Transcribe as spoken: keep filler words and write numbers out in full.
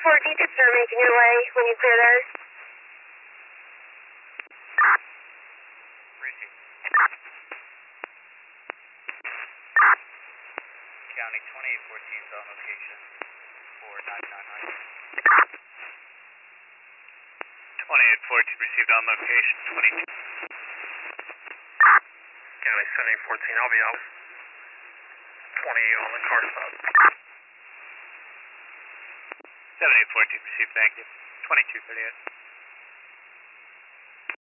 fourteen, consider making your way when you clear there. Receive. County twenty-eight fourteen is on location for nine nine nine. twenty-eight fourteen received on location, twenty-two. County seventy-eight fourteen, I'll be out. twenty-eight on the car stop. seventy-eight fourteen received, thank you. twenty-two thirty-eight.